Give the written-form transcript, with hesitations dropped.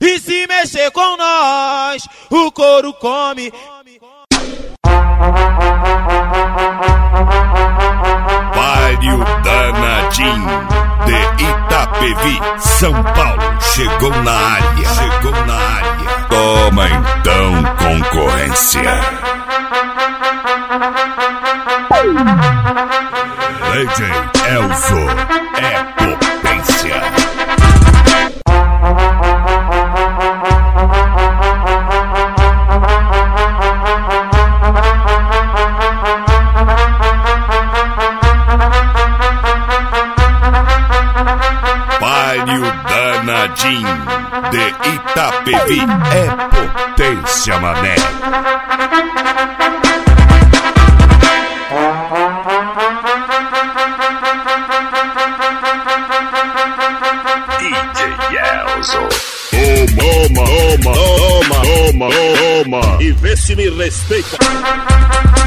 E se mexer com nós, o couro come. Baile Danadinho de Itapevi, São Paulo. Chegou na área, chegou na área. Toma então, concorrência. DJ Elzo é potência. Baile Danadinho de Itapevi é potência, mané. DJ Elzo. Toma, toma, toma, toma, toma. E vê se me respeita.